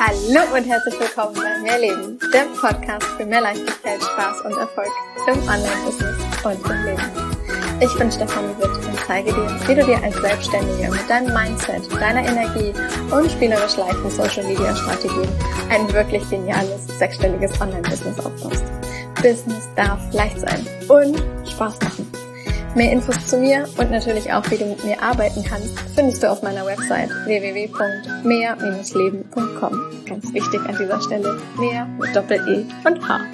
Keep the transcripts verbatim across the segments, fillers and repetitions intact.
Hallo und herzlich willkommen bei Mehrleben, der Podcast für mehr Leichtigkeit, Spaß und Erfolg im Online-Business und im Leben. Ich bin Stefanie Witt und zeige dir, wie du dir als Selbstständige mit deinem Mindset, deiner Energie und spielerisch leichten Social-Media-Strategien ein wirklich geniales, sechsstelliges Online-Business aufbaust. Business darf leicht sein und Spaß machen. Mehr Infos zu mir und natürlich auch, wie du mit mir arbeiten kannst, findest du auf meiner Website w w w punkt mehr leben punkt com. Ganz wichtig an dieser Stelle, mehr mit Doppel-E und H.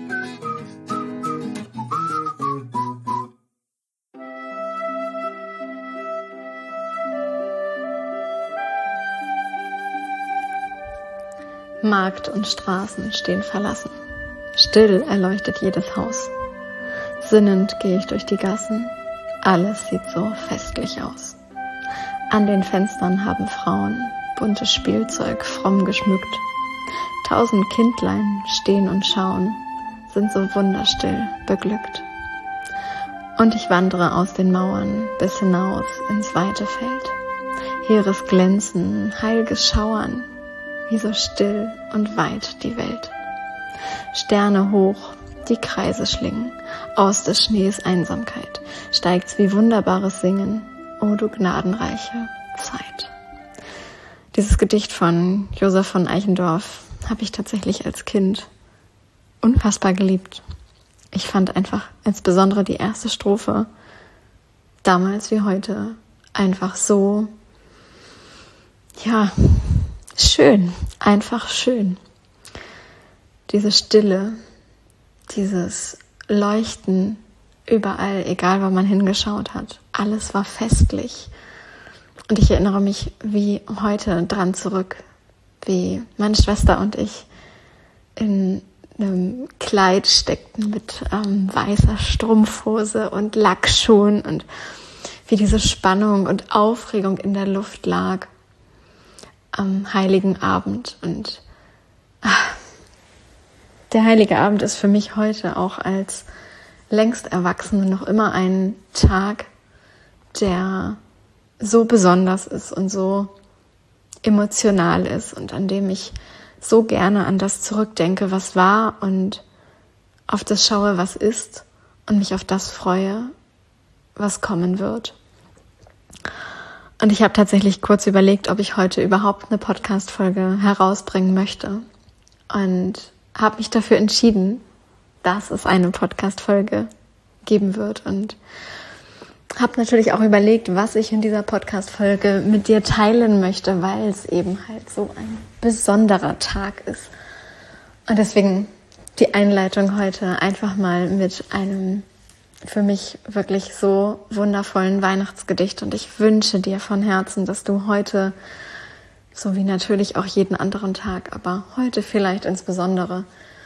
Markt und Straßen stehen verlassen. Still erleuchtet jedes Haus. Sinnend gehe ich durch die Gassen. Alles sieht so festlich aus. An den Fenstern haben Frauen buntes Spielzeug fromm geschmückt. Tausend Kindlein stehen und schauen, sind so wunderstill beglückt. Und ich wandere aus den Mauern bis hinaus ins weite Feld. Heeres Glänzen, heilges Schauern, wie so still und weit die Welt. Sterne hoch, die Kreise schlingen, aus des Schnees Einsamkeit steigt's wie wunderbares Singen, o du gnadenreiche Zeit. Dieses Gedicht von Josef von Eichendorff habe ich tatsächlich als Kind unfassbar geliebt. Ich fand einfach insbesondere die erste Strophe damals wie heute einfach so, ja, schön, einfach schön. Diese Stille, dieses Leuchten überall, egal wo man hingeschaut hat. Alles war festlich. Und ich erinnere mich wie heute dran zurück, wie meine Schwester und ich in einem Kleid steckten mit ähm, weißer Strumpfhose und Lackschuhen und wie diese Spannung und Aufregung in der Luft lag am Heiligen Abend. Und ach, der Heilige Abend ist für mich heute auch als längst Erwachsene noch immer ein Tag, der so besonders ist und so emotional ist und an dem ich so gerne an das zurückdenke, was war und auf das schaue, was ist und mich auf das freue, was kommen wird. Und ich habe tatsächlich kurz überlegt, ob ich heute überhaupt eine Podcast-Folge herausbringen möchte und habe mich dafür entschieden, dass es eine Podcast-Folge geben wird und habe natürlich auch überlegt, was ich in dieser Podcast-Folge mit dir teilen möchte, weil es eben halt so ein besonderer Tag ist. Und deswegen die Einleitung heute einfach mal mit einem für mich wirklich so wundervollen Weihnachtsgedicht. Und ich wünsche dir von Herzen, dass du heute, so wie natürlich auch jeden anderen Tag, aber heute vielleicht insbesondere,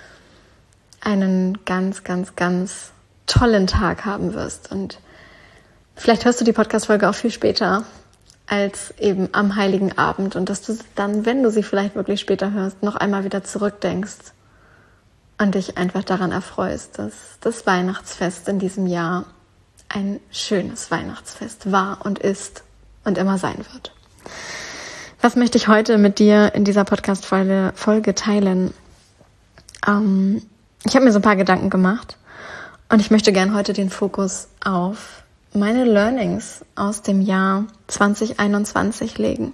einen ganz, ganz, ganz tollen Tag haben wirst. Und vielleicht hörst du die Podcast-Folge auch viel später als eben am Heiligen Abend und dass du dann, wenn du sie vielleicht wirklich später hörst, noch einmal wieder zurückdenkst und dich einfach daran erfreust, dass das Weihnachtsfest in diesem Jahr ein schönes Weihnachtsfest war und ist und immer sein wird. Was möchte ich heute mit dir in dieser Podcast-Folge Folge teilen? Ähm, ich habe mir so ein paar Gedanken gemacht und ich möchte gerne heute den Fokus auf meine Learnings aus dem Jahr zwanzig einundzwanzig legen.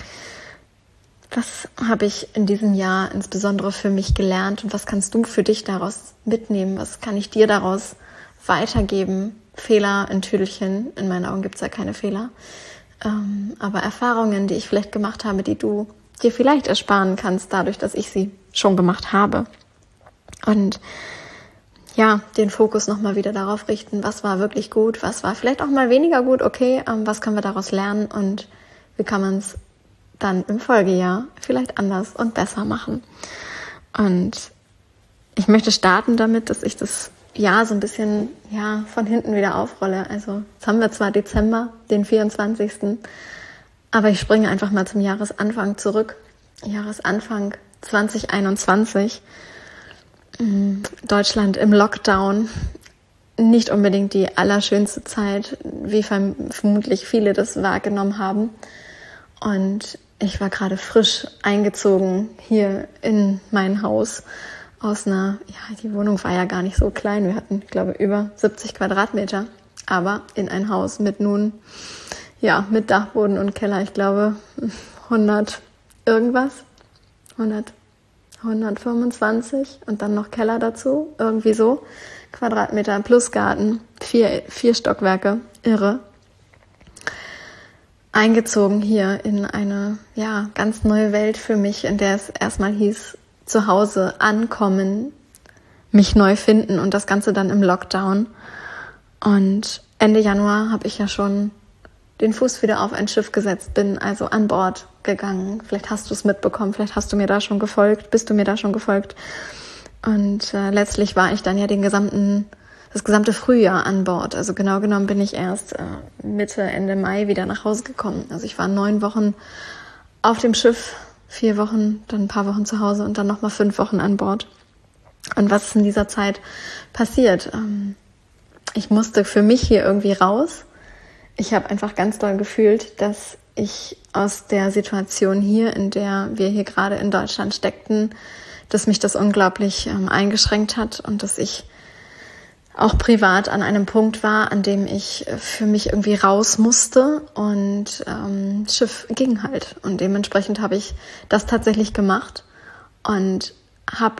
Was habe ich in diesem Jahr insbesondere für mich gelernt und was kannst du für dich daraus mitnehmen? Was kann ich dir daraus weitergeben? Fehler in Tüdelchen, in meinen Augen gibt es ja keine Fehler. Ähm, aber Erfahrungen, die ich vielleicht gemacht habe, die du dir vielleicht ersparen kannst, dadurch, dass ich sie schon gemacht habe. Und ja, den Fokus nochmal wieder darauf richten, was war wirklich gut, was war vielleicht auch mal weniger gut, okay, ähm, was können wir daraus lernen und wie kann man es dann im Folgejahr vielleicht anders und besser machen. Und ich möchte starten damit, dass ich das Jahr so ein bisschen ja von hinten wieder aufrolle. Also jetzt haben wir zwar Dezember, den vierundzwanzigsten, aber ich springe einfach mal zum Jahresanfang zurück. Jahresanfang zwanzig einundzwanzig. Deutschland im Lockdown, nicht unbedingt die allerschönste Zeit, wie vermutlich viele das wahrgenommen haben. Und ich war gerade frisch eingezogen hier in mein Haus aus einer, ja, die Wohnung war ja gar nicht so klein. Wir hatten, ich glaube, über siebzig Quadratmeter, aber in ein Haus mit nun, ja, mit Dachboden und Keller, ich glaube, hundert irgendwas, hundert, hundertfünfundzwanzig und dann noch Keller dazu, irgendwie so, Quadratmeter plus Garten, vier, vier Stockwerke, irre. Eingezogen hier in eine, ja, ganz neue Welt für mich, in der es erstmal hieß, zu Hause ankommen, mich neu finden und das Ganze dann im Lockdown. Und Ende Januar habe ich ja schon den Fuß wieder auf ein Schiff gesetzt, bin also an Bord gegangen. Vielleicht hast du es mitbekommen, vielleicht hast du mir da schon gefolgt, bist du mir da schon gefolgt. Und äh, letztlich war ich dann ja den gesamten das gesamte Frühjahr an Bord. Also genau genommen bin ich erst äh, Mitte, Ende Mai wieder nach Hause gekommen. Also ich war neun Wochen auf dem Schiff, vier Wochen, dann ein paar Wochen zu Hause und dann nochmal fünf Wochen an Bord. Und was ist in dieser Zeit passiert? Ähm, ich musste für mich hier irgendwie raus. Ich habe einfach ganz doll gefühlt, dass ich aus der Situation hier, in der wir hier gerade in Deutschland steckten, dass mich das unglaublich ähm, eingeschränkt hat und dass ich auch privat an einem Punkt war, an dem ich für mich irgendwie raus musste und ähm, Schiff ging halt. Und dementsprechend habe ich das tatsächlich gemacht und habe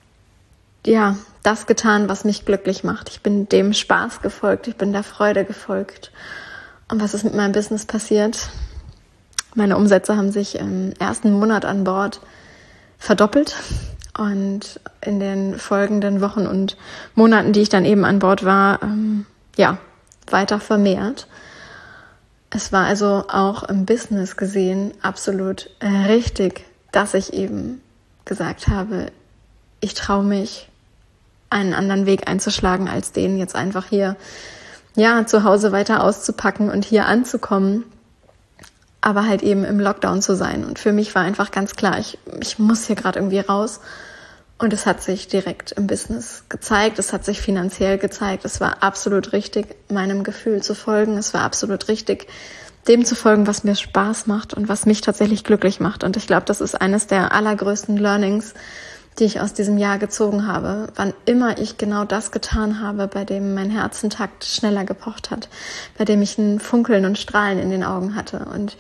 ja das getan, was mich glücklich macht. Ich bin dem Spaß gefolgt, ich bin der Freude gefolgt. Und was ist mit meinem Business passiert? Meine Umsätze haben sich im ersten Monat an Bord verdoppelt. Und in den folgenden Wochen und Monaten, die ich dann eben an Bord war, ähm, ja, weiter vermehrt. Es war also auch im Business gesehen absolut richtig, dass ich eben gesagt habe, ich traue mich, einen anderen Weg einzuschlagen, als den jetzt einfach hier, ja, zu Hause weiter auszupacken und hier anzukommen, aber halt eben im Lockdown zu sein. Und für mich war einfach ganz klar, ich, ich muss hier gerade irgendwie raus. Und es hat sich direkt im Business gezeigt, es hat sich finanziell gezeigt. Es war absolut richtig, meinem Gefühl zu folgen. Es war absolut richtig, dem zu folgen, was mir Spaß macht und was mich tatsächlich glücklich macht. Und ich glaube, das ist eines der allergrößten Learnings, die ich aus diesem Jahr gezogen habe. Wann immer ich genau das getan habe, bei dem mein Herzentakt schneller gepocht hat, bei dem ich ein Funkeln und Strahlen in den Augen hatte und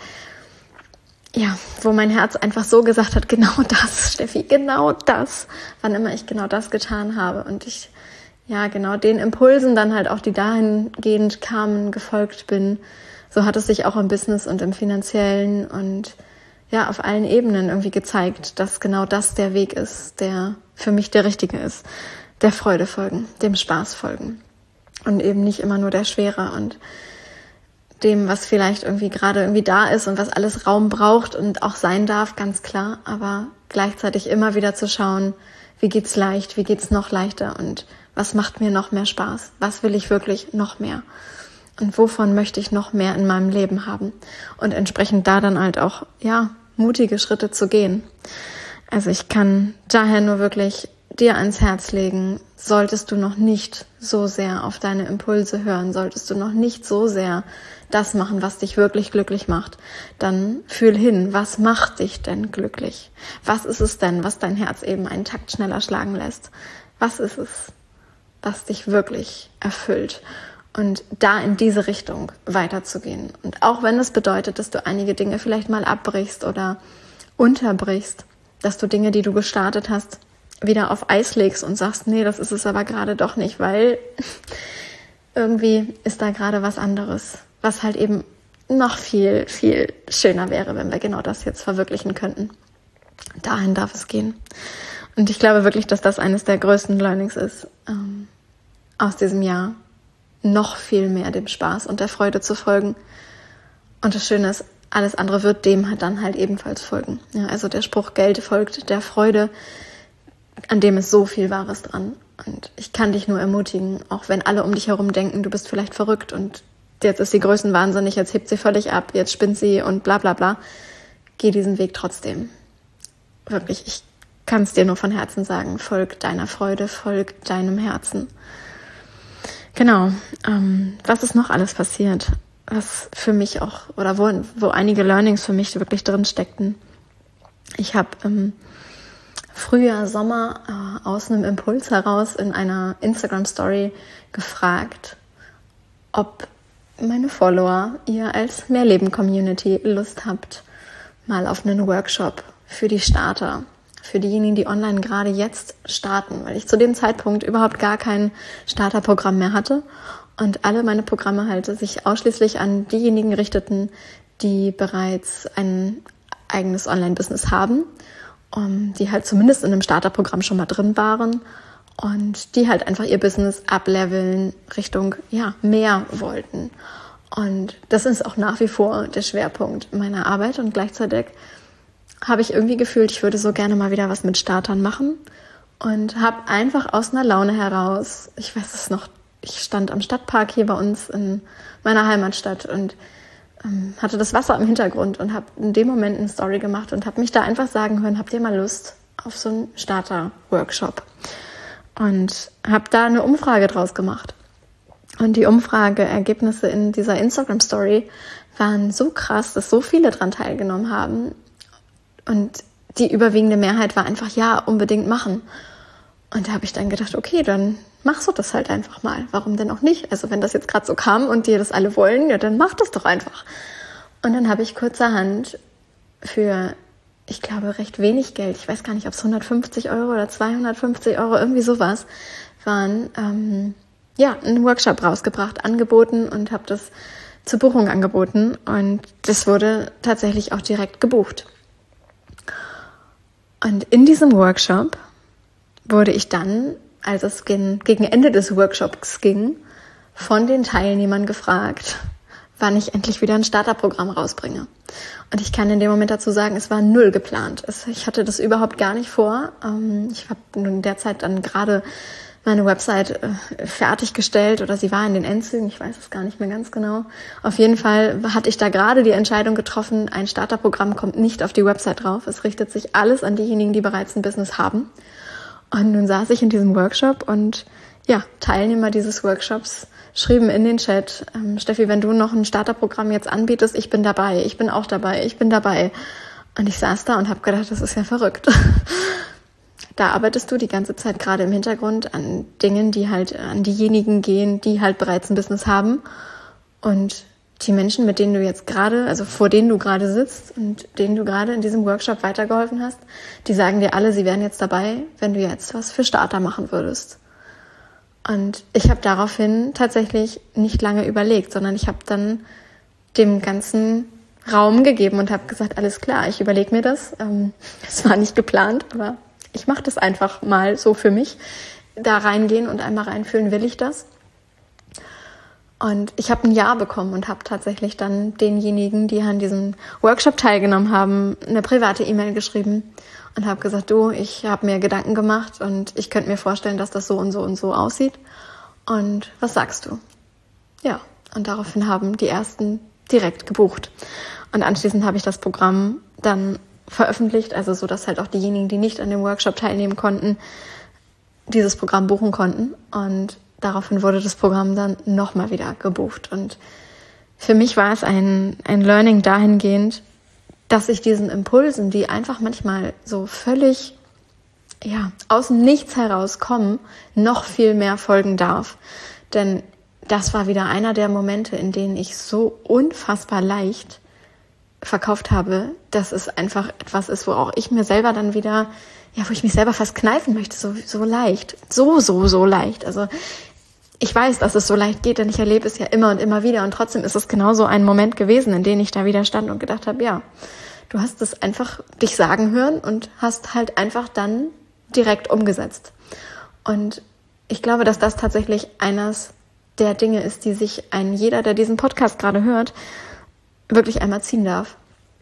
ja, wo mein Herz einfach so gesagt hat, genau das, Steffi, genau das, wann immer ich genau das getan habe und ich, ja, genau den Impulsen dann halt auch, die dahingehend kamen, gefolgt bin, so hat es sich auch im Business und im Finanziellen und ja, auf allen Ebenen irgendwie gezeigt, dass genau das der Weg ist, der für mich der richtige ist, der Freude folgen, dem Spaß folgen und eben nicht immer nur der Schwere und dem, was vielleicht irgendwie gerade irgendwie da ist und was alles Raum braucht und auch sein darf, ganz klar, aber gleichzeitig immer wieder zu schauen, wie geht's leicht, wie geht's noch leichter und was macht mir noch mehr Spaß, was will ich wirklich noch mehr und wovon möchte ich noch mehr in meinem Leben haben und entsprechend da dann halt auch, ja, mutige Schritte zu gehen. Also ich kann daher nur wirklich dir ans Herz legen, solltest du noch nicht so sehr auf deine Impulse hören, solltest du noch nicht so sehr das machen, was dich wirklich glücklich macht, dann fühl hin, was macht dich denn glücklich? Was ist es denn, was dein Herz eben einen Takt schneller schlagen lässt? Was ist es, was dich wirklich erfüllt? Und da in diese Richtung weiterzugehen. Und auch wenn es bedeutet, dass du einige Dinge vielleicht mal abbrichst oder unterbrichst, dass du Dinge, die du gestartet hast, wieder auf Eis legst und sagst, nee, das ist es aber gerade doch nicht, weil irgendwie ist da gerade was anderes, was halt eben noch viel, viel schöner wäre, wenn wir genau das jetzt verwirklichen könnten. Dahin darf es gehen. Und ich glaube wirklich, dass das eines der größten Learnings ist, ähm, aus diesem Jahr, noch viel mehr dem Spaß und der Freude zu folgen. Und das Schöne ist, alles andere wird dem dann halt ebenfalls folgen. Ja, also der Spruch, Geld folgt der Freude, an dem ist so viel Wahres dran. Und ich kann dich nur ermutigen, auch wenn alle um dich herum denken, du bist vielleicht verrückt und jetzt ist die Größenwahnsinnig, jetzt hebt sie völlig ab, jetzt spinnt sie und bla bla bla. Geh diesen Weg trotzdem. Wirklich, ich kann es dir nur von Herzen sagen, folg deiner Freude, folg deinem Herzen. Genau, ähm, was ist noch alles passiert? was für mich auch, oder wo, wo einige Learnings für mich wirklich drin steckten. Ich habe im Frühjahr, Sommer äh, aus einem Impuls heraus in einer Instagram-Story gefragt, ob meine Follower, ihr als Mehrleben-Community Lust habt, mal auf einen Workshop für die Starter, für diejenigen, die online gerade jetzt starten, weil ich zu dem Zeitpunkt überhaupt gar kein Starterprogramm mehr hatte und alle meine Programme halt sich ausschließlich an diejenigen richteten, die bereits ein eigenes Online-Business haben, um, die halt zumindest in einem Starterprogramm schon mal drin waren und die halt einfach ihr Business upleveln Richtung ja mehr wollten. Und das ist auch nach wie vor der Schwerpunkt meiner Arbeit und gleichzeitig habe ich irgendwie gefühlt, ich würde so gerne mal wieder was mit Startern machen und habe einfach aus einer Laune heraus, ich weiß es noch, ich stand am Stadtpark hier bei uns in meiner Heimatstadt und ähm, hatte das Wasser im Hintergrund und habe in dem Moment eine Story gemacht und habe mich da einfach sagen hören, habt ihr mal Lust auf so einen Starter-Workshop? Und habe da eine Umfrage draus gemacht. Und die Umfrageergebnisse in dieser Instagram-Story waren so krass, dass so viele dran teilgenommen haben. Und die überwiegende Mehrheit war einfach, ja, unbedingt machen. Und da habe ich dann gedacht, okay, dann machst du das halt einfach mal. Warum denn auch nicht? Also wenn das jetzt gerade so kam und die das alle wollen, ja, dann mach das doch einfach. Und dann habe ich kurzerhand für, ich glaube, recht wenig Geld, ich weiß gar nicht, ob es hundertfünfzig Euro oder zweihundertfünfzig Euro, irgendwie sowas, waren, ähm, ja, einen Workshop rausgebracht, angeboten und habe das zur Buchung angeboten. Und das wurde tatsächlich auch direkt gebucht. Und in diesem Workshop wurde ich dann, als es gegen Ende des Workshops ging, von den Teilnehmern gefragt, wann ich endlich wieder ein Starterprogramm rausbringe. Und ich kann in dem Moment dazu sagen, es war null geplant. Ich hatte das überhaupt gar nicht vor. Ich habe in der Zeit dann gerade meine Website fertiggestellt oder sie war in den Endzügen, ich weiß es gar nicht mehr ganz genau. Auf jeden Fall hatte ich da gerade die Entscheidung getroffen, ein Starterprogramm kommt nicht auf die Website drauf. Es richtet sich alles an diejenigen, die bereits ein Business haben. Und nun saß ich in diesem Workshop und ja, Teilnehmer dieses Workshops schrieben in den Chat, ähm, Steffi, wenn du noch ein Starterprogramm jetzt anbietest, ich bin dabei, ich bin auch dabei, ich bin dabei. Und ich saß da und habe gedacht, das ist ja verrückt. Da arbeitest du die ganze Zeit gerade im Hintergrund an Dingen, die halt an diejenigen gehen, die halt bereits ein Business haben. Und die Menschen, mit denen du jetzt gerade, also vor denen du gerade sitzt und denen du gerade in diesem Workshop weitergeholfen hast, die sagen dir alle, sie wären jetzt dabei, wenn du jetzt was für Starter machen würdest. Und ich habe daraufhin tatsächlich nicht lange überlegt, sondern ich habe dann dem ganzen Raum gegeben und habe gesagt, alles klar, ich überlege mir das. Es war nicht geplant, aber ich mache das einfach mal so für mich. Da reingehen und einmal reinfühlen, will ich das? Und ich habe ein Ja bekommen und habe tatsächlich dann denjenigen, die an diesem Workshop teilgenommen haben, eine private E-Mail geschrieben und habe gesagt, du, ich habe mir Gedanken gemacht und ich könnte mir vorstellen, dass das so und so und so aussieht. Und was sagst du? Ja, und daraufhin haben die ersten direkt gebucht. Und anschließend habe ich das Programm dann veröffentlicht, also so, dass halt auch diejenigen, die nicht an dem Workshop teilnehmen konnten, dieses Programm buchen konnten. Und daraufhin wurde das Programm dann nochmal wieder gebucht. Und für mich war es ein, ein Learning dahingehend, dass ich diesen Impulsen, die einfach manchmal so völlig ja, aus dem Nichts herauskommen, noch viel mehr folgen darf. Denn das war wieder einer der Momente, in denen ich so unfassbar leicht verkauft habe, dass es einfach etwas ist, wo auch ich mir selber dann wieder, ja, wo ich mich selber fast kneifen möchte, so, so leicht, so, so, so leicht. Also ich weiß, dass es so leicht geht, denn ich erlebe es ja immer und immer wieder und trotzdem ist es genauso ein Moment gewesen, in dem ich da wieder stand und gedacht habe, ja, du hast es einfach dich sagen hören und hast halt einfach dann direkt umgesetzt. Und ich glaube, dass das tatsächlich eines der Dinge ist, die sich ein jeder, der diesen Podcast gerade hört, wirklich einmal ziehen darf.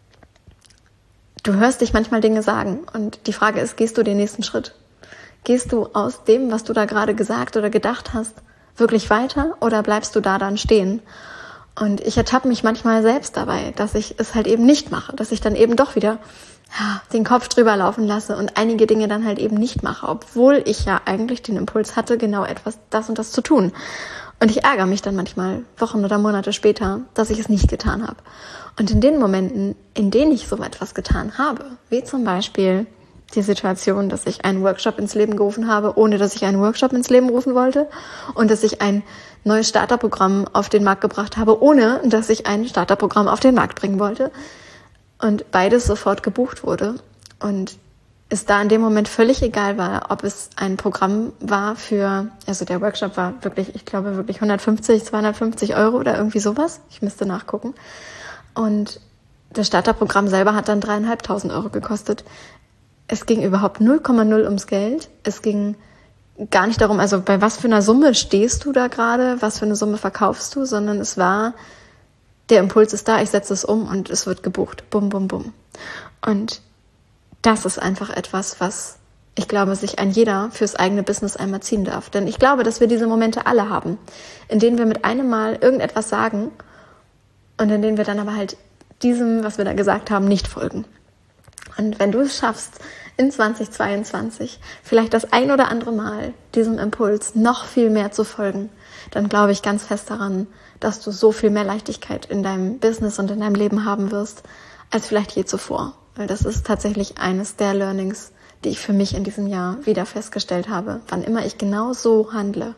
Du hörst dich manchmal Dinge sagen und die Frage ist, gehst du den nächsten Schritt? Gehst du aus dem, was du da gerade gesagt oder gedacht hast, wirklich weiter oder bleibst du da dann stehen? Und ich ertappe mich manchmal selbst dabei, dass ich es halt eben nicht mache, dass ich dann eben doch wieder ja, den Kopf drüber laufen lasse und einige Dinge dann halt eben nicht mache, obwohl ich ja eigentlich den Impuls hatte, genau etwas, das und das zu tun. Und ich ärgere mich dann manchmal Wochen oder Monate später, dass ich es nicht getan habe. Und in den Momenten, in denen ich so etwas getan habe, wie zum Beispiel die Situation, dass ich einen Workshop ins Leben gerufen habe, ohne dass ich einen Workshop ins Leben rufen wollte, und dass ich ein neues Starterprogramm auf den Markt gebracht habe, ohne dass ich ein Starterprogramm auf den Markt bringen wollte, und beides sofort gebucht wurde und es da in dem Moment völlig egal war, ob es ein Programm war für, also der Workshop war wirklich, ich glaube wirklich hundertfünfzig, zweihundertfünfzig Euro oder irgendwie sowas. Ich müsste nachgucken. Und das Starterprogramm selber hat dann dreieinhalbtausend Euro gekostet. Es ging überhaupt null Komma null ums Geld. Es ging gar nicht darum, also bei was für einer Summe stehst du da gerade, was für eine Summe verkaufst du, sondern es war, der Impuls ist da, ich setze es um und es wird gebucht. Bum, bum, bum. Und das ist einfach etwas, was ich glaube, sich ein jeder fürs eigene Business einmal ziehen darf. Denn ich glaube, dass wir diese Momente alle haben, in denen wir mit einem Mal irgendetwas sagen und in denen wir dann aber halt diesem, was wir da gesagt haben, nicht folgen. Und wenn du es schaffst, in zwanzig zweiundzwanzig vielleicht das ein oder andere Mal diesem Impuls noch viel mehr zu folgen, dann glaube ich ganz fest daran, dass du so viel mehr Leichtigkeit in deinem Business und in deinem Leben haben wirst, als vielleicht je zuvor. Weil das ist tatsächlich eines der Learnings, die ich für mich in diesem Jahr wieder festgestellt habe. Wann immer ich genau so handle,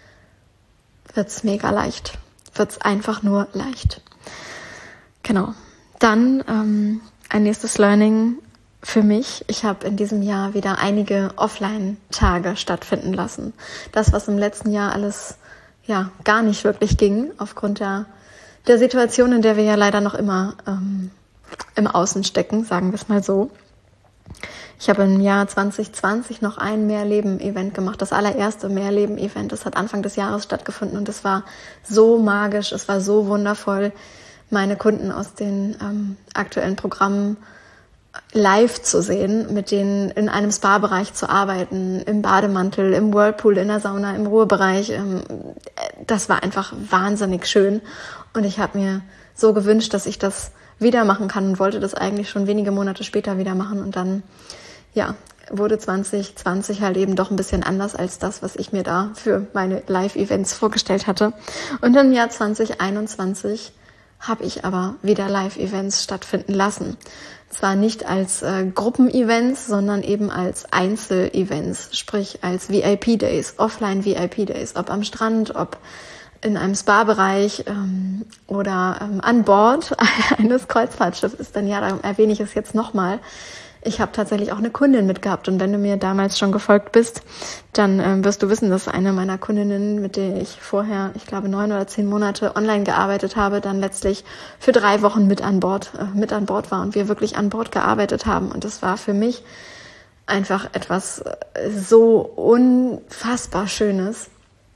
wird's mega leicht. Wird's einfach nur leicht. Genau. Dann ähm, ein nächstes Learning für mich. Ich habe in diesem Jahr wieder einige Offline-Tage stattfinden lassen. Das, was im letzten Jahr alles ja gar nicht wirklich ging, aufgrund der, der Situation, in der wir ja leider noch immer ähm, im Außen stecken, sagen wir es mal so. Ich habe im Jahr zwanzig zwanzig noch ein Mehrleben-Event gemacht, das allererste Mehrleben-Event. Das hat Anfang des Jahres stattgefunden und es war so magisch, es war so wundervoll, meine Kunden aus den ähm, aktuellen Programmen live zu sehen, mit denen in einem Spa-Bereich zu arbeiten, im Bademantel, im Whirlpool, in der Sauna, im Ruhebereich. Ähm, das war einfach wahnsinnig schön und ich habe mir so gewünscht, dass ich das wieder machen kann und wollte das eigentlich schon wenige Monate später wieder machen und dann, ja, wurde zwanzig zwanzig halt eben doch ein bisschen anders als das, was ich mir da für meine Live-Events vorgestellt hatte. Und im Jahr zwanzig einundzwanzig habe ich aber wieder Live-Events stattfinden lassen. Zwar nicht als äh, Gruppen-Events, sondern eben als Einzel-Events, sprich als V I P-Days, Offline-V I P-Days, ob am Strand, ob in einem Spa-Bereich ähm, oder ähm, an Bord eines Kreuzfahrtschiffs. Denn ja, da erwähne ich es jetzt nochmal. Ich habe tatsächlich auch eine Kundin mitgehabt und wenn du mir damals schon gefolgt bist, dann ähm, wirst du wissen, dass eine meiner Kundinnen, mit der ich vorher, ich glaube, neun oder zehn Monate online gearbeitet habe, dann letztlich für drei Wochen mit an Bord, äh, mit an Bord war und wir wirklich an Bord gearbeitet haben. Und das war für mich einfach etwas so unfassbar Schönes,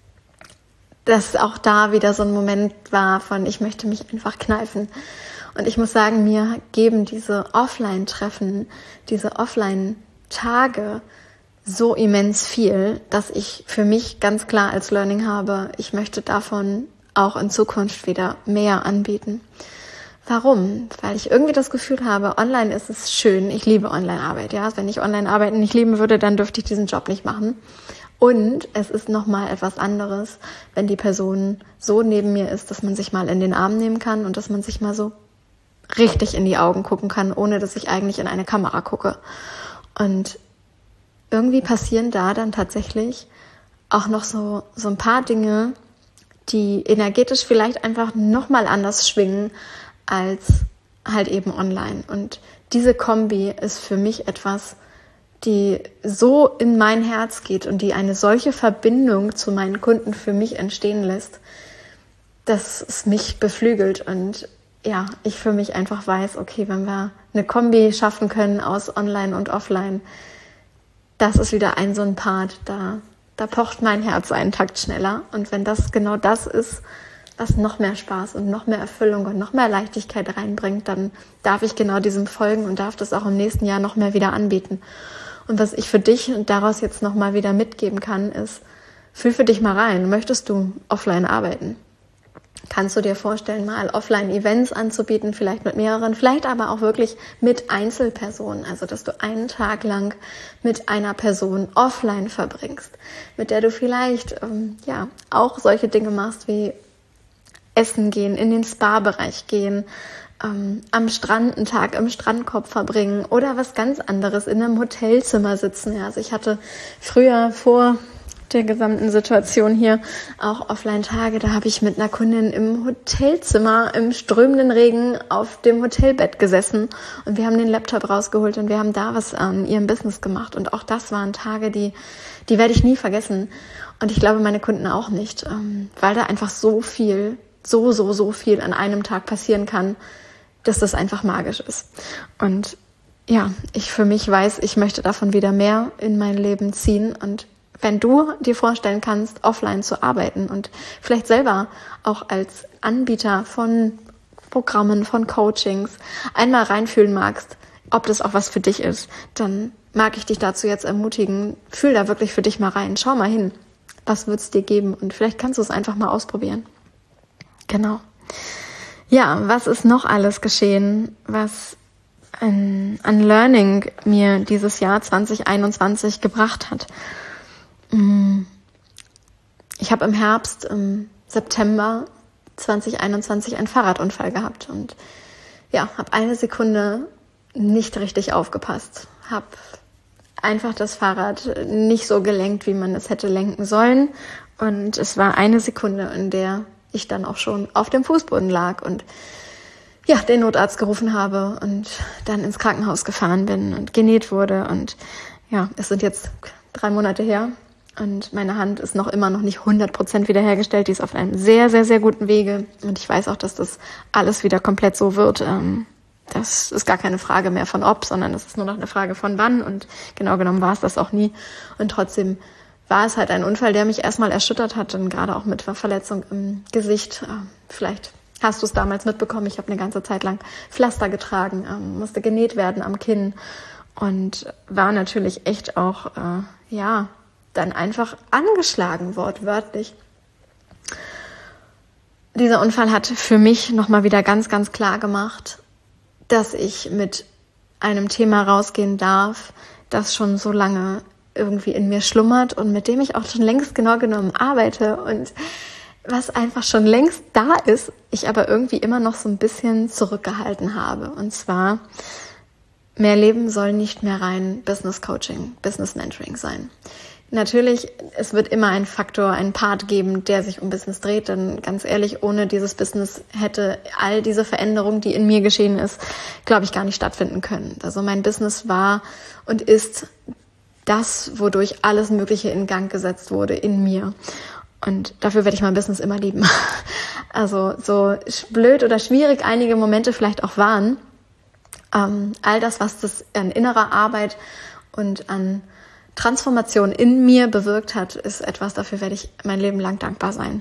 dass auch da wieder so ein Moment war von, ich möchte mich einfach kneifen. Und ich muss sagen, mir geben diese Offline-Treffen, diese Offline-Tage so immens viel, dass ich für mich ganz klar als Learning habe, ich möchte davon auch in Zukunft wieder mehr anbieten. Warum? Weil ich irgendwie das Gefühl habe, online ist es schön, ich liebe Online-Arbeit. Ja, wenn ich Online-Arbeiten nicht lieben würde, dann dürfte ich diesen Job nicht machen. Und es ist nochmal etwas anderes, wenn die Person so neben mir ist, dass man sich mal in den Arm nehmen kann und dass man sich mal so richtig in die Augen gucken kann, ohne dass ich eigentlich in eine Kamera gucke. Und irgendwie passieren da dann tatsächlich auch noch so, so ein paar Dinge, die energetisch vielleicht einfach nochmal anders schwingen als halt eben online. Und diese Kombi ist für mich etwas, die so in mein Herz geht und die eine solche Verbindung zu meinen Kunden für mich entstehen lässt, dass es mich beflügelt und ja, ich für mich einfach weiß, okay, wenn wir eine Kombi schaffen können aus Online und Offline, das ist wieder ein so ein Part, da, da pocht mein Herz einen Takt schneller. Und wenn das genau das ist, was noch mehr Spaß und noch mehr Erfüllung und noch mehr Leichtigkeit reinbringt, dann darf ich genau diesem folgen und darf das auch im nächsten Jahr noch mehr wieder anbieten. Und was ich für dich und daraus jetzt nochmal wieder mitgeben kann, ist, fühl für dich mal rein. Möchtest du offline arbeiten? kannst du dir vorstellen, mal Offline-Events anzubieten, vielleicht mit mehreren, vielleicht aber auch wirklich mit Einzelpersonen. Also, dass du einen Tag lang mit einer Person offline verbringst, mit der du vielleicht ähm, ja auch solche Dinge machst wie Essen gehen, in den Spa-Bereich gehen, ähm, am Strand einen Tag im Strandkorb verbringen oder was ganz anderes, in einem Hotelzimmer sitzen. Ja, also ich hatte früher vor der gesamten Situation hier auch Offline-Tage, da habe ich mit einer Kundin im Hotelzimmer im strömenden Regen auf dem Hotelbett gesessen und wir haben den Laptop rausgeholt und wir haben da was an ihrem Business gemacht und auch das waren Tage, die, die werde ich nie vergessen und ich glaube meine Kunden auch nicht, weil da einfach so viel, so, so, so viel an einem Tag passieren kann, dass das einfach magisch ist. Und ja, ich für mich weiß, ich möchte davon wieder mehr in mein Leben ziehen und wenn du dir vorstellen kannst, offline zu arbeiten und vielleicht selber auch als Anbieter von Programmen, von Coachings einmal reinfühlen magst, ob das auch was für dich ist, dann mag ich dich dazu jetzt ermutigen, fühl da wirklich für dich mal rein, schau mal hin, was wird es dir geben und vielleicht kannst du es einfach mal ausprobieren. Genau. Ja, was ist noch alles geschehen, was an, an Learning mir dieses Jahr zwanzig einundzwanzig gebracht hat? Ich habe im Herbst, im September zwanzig einundzwanzig einen Fahrradunfall gehabt und ja, habe eine Sekunde nicht richtig aufgepasst, habe einfach das Fahrrad nicht so gelenkt, wie man es hätte lenken sollen und es war eine Sekunde, in der ich dann auch schon auf dem Fußboden lag und ja, den Notarzt gerufen habe und dann ins Krankenhaus gefahren bin und genäht wurde und ja, es sind jetzt drei Monate her. Und meine Hand ist noch immer noch nicht hundert Prozent wiederhergestellt. Die ist auf einem sehr, sehr, sehr guten Wege. Und ich weiß auch, dass das alles wieder komplett so wird. Das ist gar keine Frage mehr von ob, sondern das ist nur noch eine Frage von wann. Und genau genommen war es das auch nie. Und trotzdem war es halt ein Unfall, der mich erstmal erschüttert hat. Und gerade auch mit Verletzung im Gesicht. Vielleicht hast du es damals mitbekommen. Ich habe eine ganze Zeit lang Pflaster getragen, musste genäht werden am Kinn. Und war natürlich echt auch, ja... dann einfach angeschlagen, wortwörtlich. Dieser Unfall hat für mich nochmal wieder ganz, ganz klar gemacht, dass ich mit einem Thema rausgehen darf, das schon so lange irgendwie in mir schlummert und mit dem ich auch schon längst genau genommen arbeite und was einfach schon längst da ist, ich aber irgendwie immer noch so ein bisschen zurückgehalten habe. Und zwar, mehr Leben soll nicht mehr rein Business Coaching, Business Mentoring sein. Natürlich, es wird immer einen Faktor, einen Part geben, der sich um Business dreht, denn ganz ehrlich, ohne dieses Business hätte all diese Veränderung, die in mir geschehen ist, glaube ich, gar nicht stattfinden können. Also mein Business war und ist das, wodurch alles Mögliche in Gang gesetzt wurde in mir. Und dafür werde ich mein Business immer lieben. Also so blöd oder schwierig einige Momente vielleicht auch waren, ähm, all das, was das an innerer Arbeit und an Transformation in mir bewirkt hat, ist etwas, dafür werde ich mein Leben lang dankbar sein.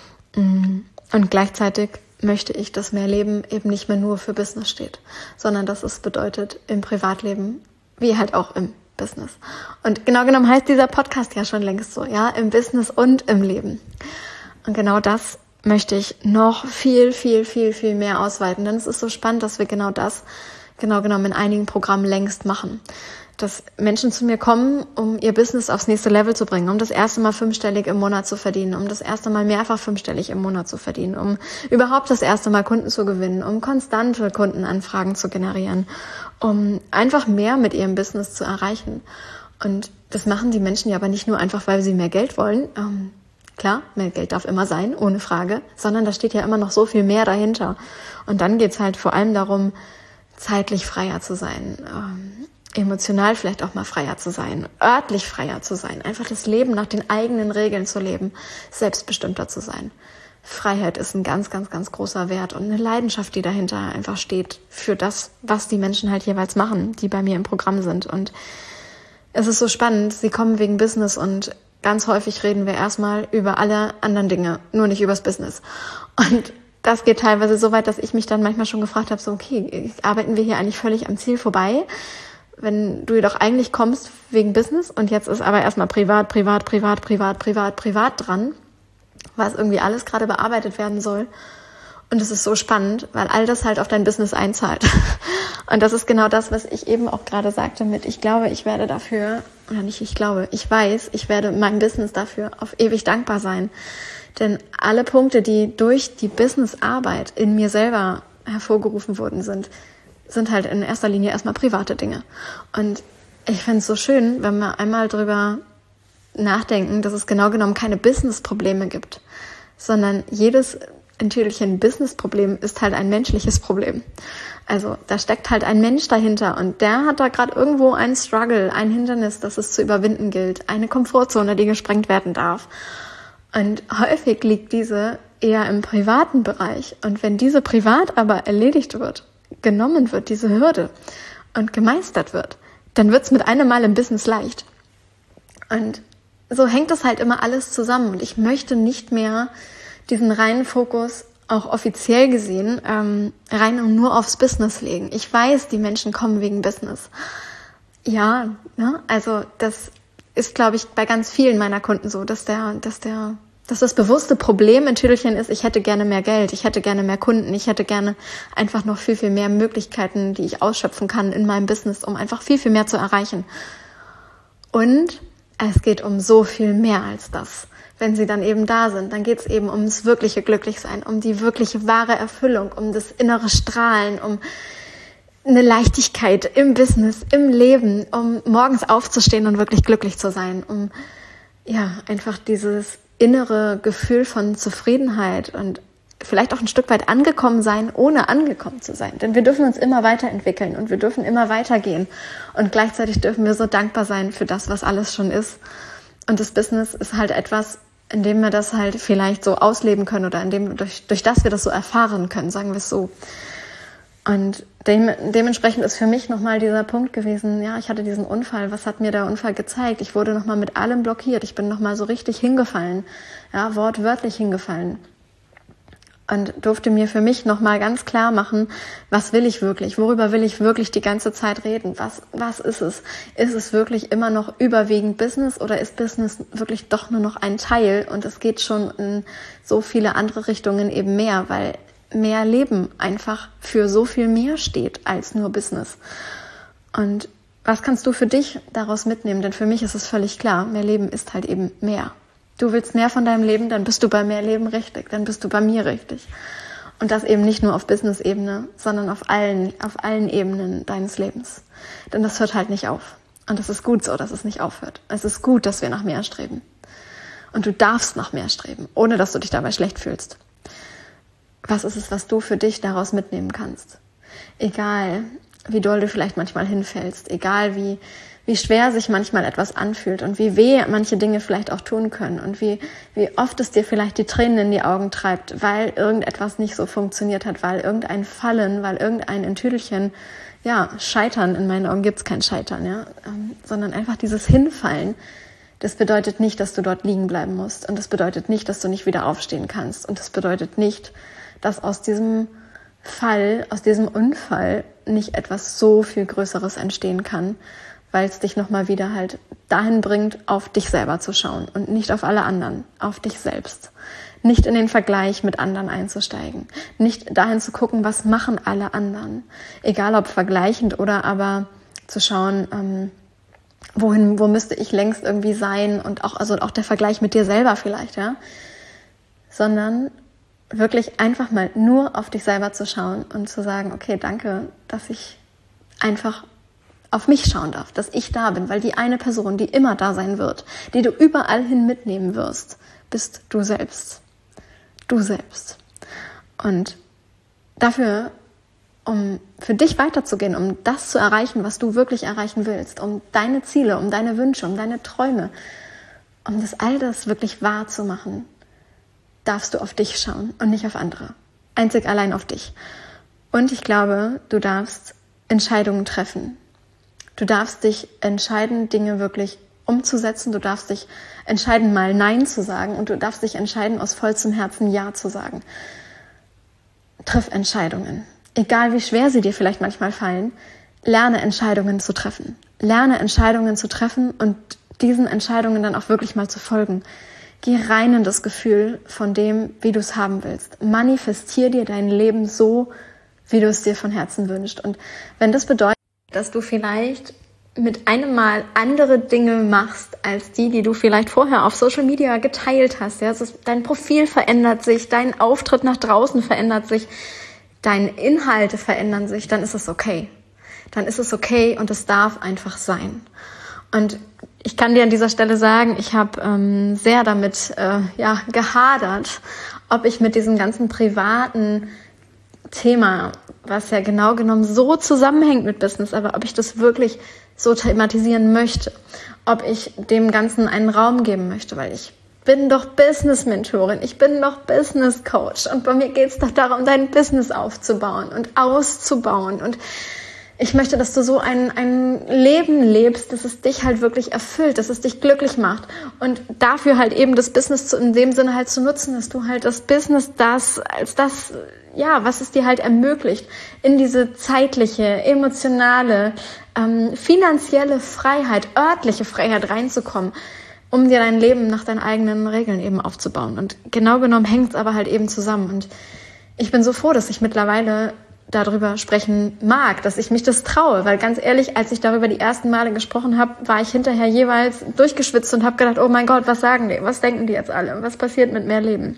Und gleichzeitig möchte ich, dass mehr Leben eben nicht mehr nur für Business steht, sondern dass es bedeutet im Privatleben wie halt auch im Business. Und genau genommen heißt dieser Podcast ja schon längst so, ja, im Business und im Leben. Und genau das möchte ich noch viel, viel, viel, viel mehr ausweiten, denn es ist so spannend, dass wir genau das genau genommen in einigen Programmen längst machen. Dass Menschen zu mir kommen, um ihr Business aufs nächste Level zu bringen, um das erste Mal fünfstellig im Monat zu verdienen, um das erste Mal mehrfach fünfstellig im Monat zu verdienen, um überhaupt das erste Mal Kunden zu gewinnen, um konstante Kundenanfragen zu generieren, um einfach mehr mit ihrem Business zu erreichen. Und das machen die Menschen ja aber nicht nur einfach, weil sie mehr Geld wollen. Ähm, klar, mehr Geld darf immer sein, ohne Frage, sondern da steht ja immer noch so viel mehr dahinter. Und dann geht's halt vor allem darum, zeitlich freier zu sein, ähm, emotional vielleicht auch mal freier zu sein, örtlich freier zu sein, einfach das Leben nach den eigenen Regeln zu leben, selbstbestimmter zu sein. Freiheit ist ein ganz, ganz, ganz großer Wert und eine Leidenschaft, die dahinter einfach steht für das, was die Menschen halt jeweils machen, die bei mir im Programm sind. Und es ist so spannend, sie kommen wegen Business und ganz häufig reden wir erstmal über alle anderen Dinge, nur nicht übers Business. Und das geht teilweise so weit, dass ich mich dann manchmal schon gefragt habe, so okay, arbeiten wir hier eigentlich völlig am Ziel vorbei? Wenn du jedoch eigentlich kommst wegen Business und jetzt ist aber erstmal privat, privat, privat, privat, privat, privat dran, was irgendwie alles gerade bearbeitet werden soll. Und es ist so spannend, weil all das halt auf dein Business einzahlt. Und das ist genau das, was ich eben auch gerade sagte mit, ich glaube, ich werde dafür, oder nicht ich glaube, ich weiß, ich werde meinem Business dafür auf ewig dankbar sein. Denn alle Punkte, die durch die Businessarbeit in mir selber hervorgerufen worden sind, sind halt in erster Linie erstmal private Dinge. Und ich fände es so schön, wenn wir einmal drüber nachdenken, dass es genau genommen keine Business-Probleme gibt, sondern jedes natürlich ein Business-Problem ist halt ein menschliches Problem. Also da steckt halt ein Mensch dahinter und der hat da gerade irgendwo einen Struggle, ein Hindernis, das es zu überwinden gilt, eine Komfortzone, die gesprengt werden darf. Und häufig liegt diese eher im privaten Bereich. Und wenn diese privat aber erledigt wird, genommen wird, diese Hürde und gemeistert wird, dann wird's mit einem Mal im Business leicht. Und so hängt das halt immer alles zusammen. Und ich möchte nicht mehr diesen reinen Fokus, auch offiziell gesehen, ähm, rein und nur aufs Business legen. Ich weiß, die Menschen kommen wegen Business. Ja, ne? Also das ist, glaube ich, bei ganz vielen meiner Kunden so, dass der, dass der, dass das bewusste Problem in Tüdelchen ist, ich hätte gerne mehr Geld, ich hätte gerne mehr Kunden, ich hätte gerne einfach noch viel, viel mehr Möglichkeiten, die ich ausschöpfen kann in meinem Business, um einfach viel, viel mehr zu erreichen. Und es geht um so viel mehr als das. Wenn sie dann eben da sind, dann geht es eben ums wirkliche Glücklichsein, um die wirkliche wahre Erfüllung, um das innere Strahlen, um eine Leichtigkeit im Business, im Leben, um morgens aufzustehen und wirklich glücklich zu sein, um ja einfach dieses innere Gefühl von Zufriedenheit und vielleicht auch ein Stück weit angekommen sein, ohne angekommen zu sein. Denn wir dürfen uns immer weiterentwickeln und wir dürfen immer weitergehen. Und gleichzeitig dürfen wir so dankbar sein für das, was alles schon ist. Und das Business ist halt etwas, in dem wir das halt vielleicht so ausleben können oder in dem, durch, durch das wir das so erfahren können, sagen wir es so. Und dem, dementsprechend ist für mich nochmal dieser Punkt gewesen, ja, ich hatte diesen Unfall, was hat mir der Unfall gezeigt? Ich wurde nochmal mit allem blockiert, ich bin nochmal so richtig hingefallen, ja, wortwörtlich hingefallen. Und durfte mir für mich nochmal ganz klar machen, was will ich wirklich, worüber will ich wirklich die ganze Zeit reden, was, was ist es? Ist es wirklich immer noch überwiegend Business oder ist Business wirklich doch nur noch ein Teil und es geht schon in so viele andere Richtungen eben mehr, weil mehr Leben einfach für so viel mehr steht als nur Business. Und was kannst du für dich daraus mitnehmen? Denn für mich ist es völlig klar, mehr Leben ist halt eben mehr. Du willst mehr von deinem Leben, dann bist du bei mehr Leben richtig, dann bist du bei mir richtig. Und das eben nicht nur auf Business-Ebene, sondern auf allen, auf allen Ebenen deines Lebens. Denn das hört halt nicht auf. Und es ist gut so, dass es nicht aufhört. Es ist gut, dass wir nach mehr streben. Und du darfst nach mehr streben, ohne dass du dich dabei schlecht fühlst. Was ist es, was du für dich daraus mitnehmen kannst? Egal, wie doll du vielleicht manchmal hinfällst, egal wie, wie schwer sich manchmal etwas anfühlt und wie weh manche Dinge vielleicht auch tun können und wie, wie oft es dir vielleicht die Tränen in die Augen treibt, weil irgendetwas nicht so funktioniert hat, weil irgendein Fallen, weil irgendein in Tüdelchen, ja, Scheitern, in meinen Augen gibt's kein Scheitern, ja, ähm, sondern einfach dieses Hinfallen. Das bedeutet nicht, dass du dort liegen bleiben musst und das bedeutet nicht, dass du nicht wieder aufstehen kannst und das bedeutet nicht, dass aus diesem Fall, aus diesem Unfall nicht etwas so viel Größeres entstehen kann, weil es dich nochmal wieder halt dahin bringt, auf dich selber zu schauen und nicht auf alle anderen, auf dich selbst. Nicht in den Vergleich mit anderen einzusteigen, nicht dahin zu gucken, was machen alle anderen, egal ob vergleichend oder aber zu schauen, ähm, wohin, wo müsste ich längst irgendwie sein und auch, also auch der Vergleich mit dir selber vielleicht, ja, sondern wirklich einfach mal nur auf dich selber zu schauen und zu sagen, okay, danke, dass ich einfach auf mich schauen darf, dass ich da bin, weil die eine Person, die immer da sein wird, die du überall hin mitnehmen wirst, bist du selbst. Du selbst. Und dafür, um für dich weiterzugehen, um das zu erreichen, was du wirklich erreichen willst, um deine Ziele, um deine Wünsche, um deine Träume, um das all das wirklich wahr zu machen, darfst du auf dich schauen und nicht auf andere. Einzig allein auf dich. Und ich glaube, du darfst Entscheidungen treffen. Du darfst dich entscheiden, Dinge wirklich umzusetzen. Du darfst dich entscheiden, mal Nein zu sagen. Und du darfst dich entscheiden, aus vollstem Herzen Ja zu sagen. Triff Entscheidungen. Egal wie schwer sie dir vielleicht manchmal fallen, lerne Entscheidungen zu treffen. Lerne Entscheidungen zu treffen und diesen Entscheidungen dann auch wirklich mal zu folgen. Geh rein in das Gefühl von dem, wie du es haben willst. Manifestier dir dein Leben so, wie du es dir von Herzen wünschst. Und wenn das bedeutet, dass du vielleicht mit einem Mal andere Dinge machst, als die, die du vielleicht vorher auf Social Media geteilt hast, ja, also dein Profil verändert sich, dein Auftritt nach draußen verändert sich, deine Inhalte verändern sich, dann ist es okay. Dann ist es okay und es darf einfach sein. Und ich kann dir an dieser Stelle sagen, ich habe ähm, sehr damit äh, ja, gehadert, ob ich mit diesem ganzen privaten Thema, was ja genau genommen so zusammenhängt mit Business, aber ob ich das wirklich so thematisieren möchte, ob ich dem Ganzen einen Raum geben möchte, weil ich bin doch Business-Mentorin, ich bin doch Business-Coach und bei mir geht es doch darum, dein Business aufzubauen und auszubauen und ich möchte, dass du so ein, ein Leben lebst, dass es dich halt wirklich erfüllt, dass es dich glücklich macht. Und dafür halt eben das Business zu, in dem Sinne halt zu nutzen, dass du halt das Business das, als das, ja, was es dir halt ermöglicht, in diese zeitliche, emotionale, ähm, finanzielle Freiheit, örtliche Freiheit reinzukommen, um dir dein Leben nach deinen eigenen Regeln eben aufzubauen. Und genau genommen hängt es aber halt eben zusammen. Und ich bin so froh, dass ich mittlerweile darüber sprechen mag, dass ich mich das traue, weil ganz ehrlich, als ich darüber die ersten Male gesprochen habe, war ich hinterher jeweils durchgeschwitzt und habe gedacht, oh mein Gott, was sagen die, was denken die jetzt alle, was passiert mit mehr Leben?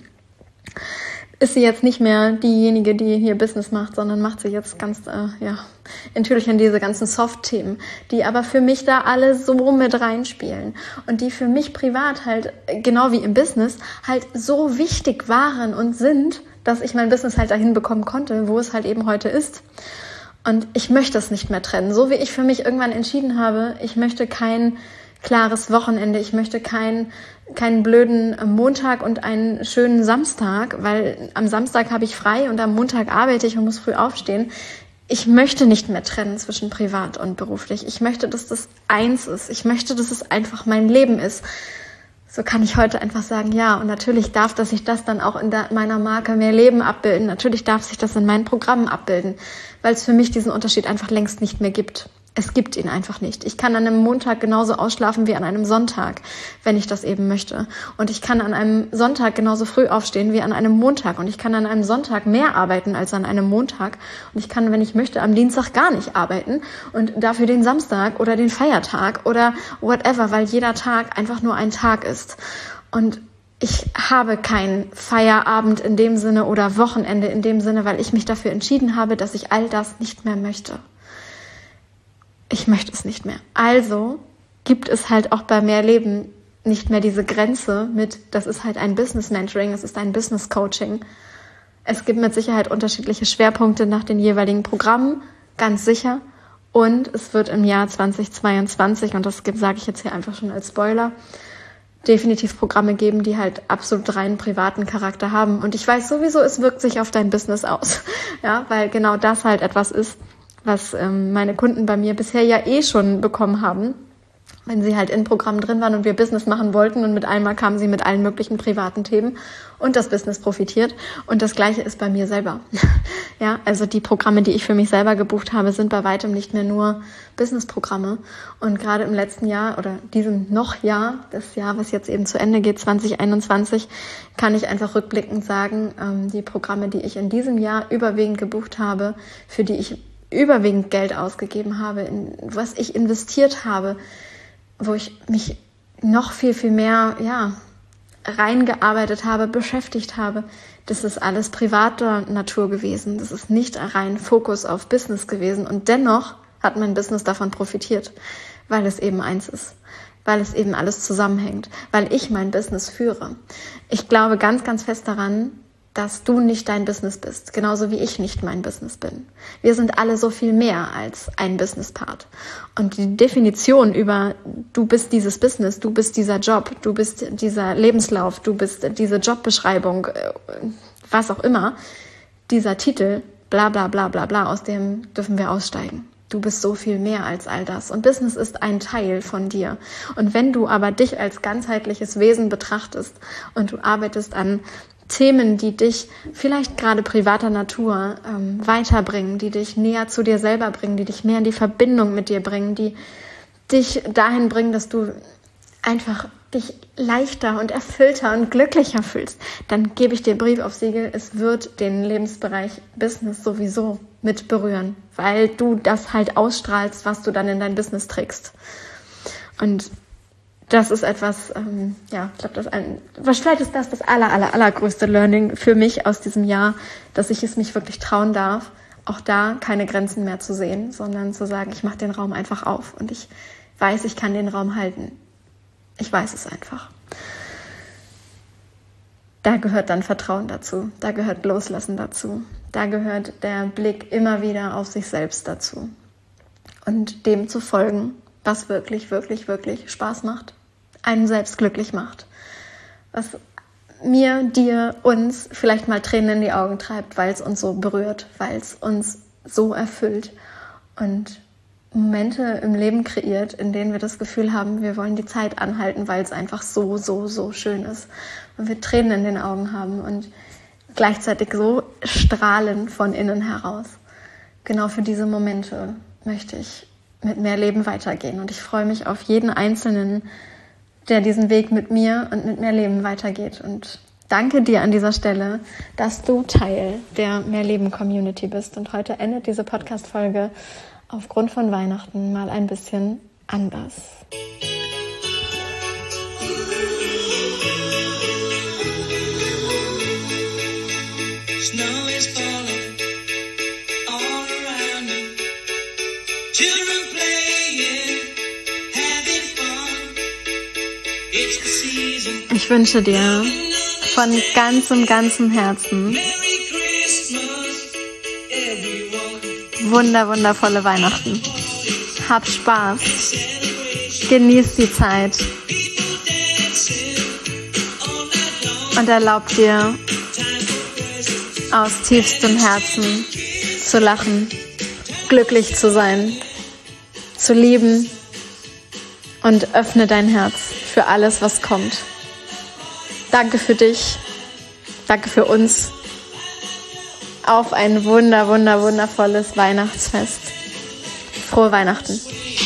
Ist sie jetzt nicht mehr diejenige, die hier Business macht, sondern macht sie jetzt ganz, äh, ja, natürlich in diese ganzen Soft-Themen, die aber für mich da alle so mit reinspielen und die für mich privat halt, genau wie im Business, halt so wichtig waren und sind, dass ich mein Business halt dahin bekommen konnte, wo es halt eben heute ist. Und ich möchte es nicht mehr trennen. So wie ich für mich irgendwann entschieden habe, ich möchte kein klares Wochenende, ich möchte kein, keinen blöden Montag und einen schönen Samstag, weil am Samstag habe ich frei und am Montag arbeite ich und muss früh aufstehen. Ich möchte nicht mehr trennen zwischen privat und beruflich. Ich möchte, dass das eins ist. Ich möchte, dass es einfach mein Leben ist. So kann ich heute einfach sagen, ja, und natürlich darf das sich das dann auch in der, meiner Marke Mehr Leben abbilden. Natürlich darf sich das in meinen Programmen abbilden, weil es für mich diesen Unterschied einfach längst nicht mehr gibt. Es gibt ihn einfach nicht. Ich kann an einem Montag genauso ausschlafen wie an einem Sonntag, wenn ich das eben möchte. Und ich kann an einem Sonntag genauso früh aufstehen wie an einem Montag. Und ich kann an einem Sonntag mehr arbeiten als an einem Montag. Und ich kann, wenn ich möchte, am Dienstag gar nicht arbeiten und dafür den Samstag oder den Feiertag oder whatever, weil jeder Tag einfach nur ein Tag ist. Und ich habe keinen Feierabend in dem Sinne oder Wochenende in dem Sinne, weil ich mich dafür entschieden habe, dass ich all das nicht mehr möchte. Ich möchte es nicht mehr. Also gibt es halt auch bei Mehr Leben nicht mehr diese Grenze mit, das ist halt ein Business-Mentoring, es ist ein Business-Coaching. Es gibt mit Sicherheit unterschiedliche Schwerpunkte nach den jeweiligen Programmen, ganz sicher. Und es wird im Jahr zweitausendzweiundzwanzig, und das sage ich jetzt hier einfach schon als Spoiler, definitiv Programme geben, die halt absolut rein privaten Charakter haben. Und ich weiß sowieso, es wirkt sich auf dein Business aus. Ja, weil genau das halt etwas ist, was ähm, meine Kunden bei mir bisher ja eh schon bekommen haben, wenn sie halt in Programmen drin waren und wir Business machen wollten und mit einmal kamen sie mit allen möglichen privaten Themen und das Business profitiert. Und das Gleiche ist bei mir selber. Ja, also die Programme, die ich für mich selber gebucht habe, sind bei weitem nicht mehr nur Business-Programme. Und gerade im letzten Jahr oder diesem noch Jahr, das Jahr, was jetzt eben zu Ende geht, zwanzig einundzwanzig, kann ich einfach rückblickend sagen, ähm, die Programme, die ich in diesem Jahr überwiegend gebucht habe, für die ich überwiegend Geld ausgegeben habe, in was ich investiert habe, wo ich mich noch viel, viel mehr, ja, reingearbeitet habe, beschäftigt habe. Das ist alles privater Natur gewesen. Das ist nicht rein Fokus auf Business gewesen. Und dennoch hat mein Business davon profitiert, weil es eben eins ist, weil es eben alles zusammenhängt, weil ich mein Business führe. Ich glaube ganz, ganz fest daran, dass du nicht dein Business bist, genauso wie ich nicht mein Business bin. Wir sind alle so viel mehr als ein Business-Part. Und die Definition über du bist dieses Business, du bist dieser Job, du bist dieser Lebenslauf, du bist diese Jobbeschreibung, was auch immer, dieser Titel, bla bla bla bla bla, aus dem dürfen wir aussteigen. Du bist so viel mehr als all das. Und Business ist ein Teil von dir. Und wenn du aber dich als ganzheitliches Wesen betrachtest und du arbeitest an Themen, die dich vielleicht gerade privater Natur ähm, weiterbringen, die dich näher zu dir selber bringen, die dich mehr in die Verbindung mit dir bringen, die dich dahin bringen, dass du einfach dich leichter und erfüllter und glücklicher fühlst, dann gebe ich dir Brief auf Siegel, es wird den Lebensbereich Business sowieso mit berühren, weil du das halt ausstrahlst, was du dann in dein Business trägst. Und das ist etwas, ähm, ja, ich glaube, das ein, vielleicht ist das das aller, aller, allergrößte Learning für mich aus diesem Jahr, dass ich es mich wirklich trauen darf, auch da keine Grenzen mehr zu sehen, sondern zu sagen, ich mache den Raum einfach auf und ich weiß, ich kann den Raum halten. Ich weiß es einfach. Da gehört dann Vertrauen dazu, da gehört Loslassen dazu, da gehört der Blick immer wieder auf sich selbst dazu und dem zu folgen, was wirklich, wirklich, wirklich Spaß macht, einen selbst glücklich macht, was mir, dir, uns vielleicht mal Tränen in die Augen treibt, weil es uns so berührt, weil es uns so erfüllt und Momente im Leben kreiert, in denen wir das Gefühl haben, wir wollen die Zeit anhalten, weil es einfach so, so, so schön ist und wir Tränen in den Augen haben und gleichzeitig so strahlen von innen heraus. Genau für diese Momente möchte ich mit mehr Leben weitergehen und ich freue mich auf jeden Einzelnen, der diesen Weg mit mir und mit mehr Leben weitergeht und danke dir an dieser Stelle, dass du Teil der Mehrleben-Community bist und heute endet diese Podcast-Folge aufgrund von Weihnachten mal ein bisschen anders. Snow is falling all around me. Children playing, having fun. It's the season. Ich wünsche dir von ganzem, ganzem Herzen Merry Christmas, everyone. wunder, wundervolle Weihnachten. Hab Spaß. Genieß die Zeit. Und erlaub dir aus tiefstem Herzen zu lachen, glücklich zu sein, zu lieben und öffne dein Herz für alles, was kommt. Danke für dich, danke für uns. Auf ein wunder, wunder, wundervolles Weihnachtsfest. Frohe Weihnachten.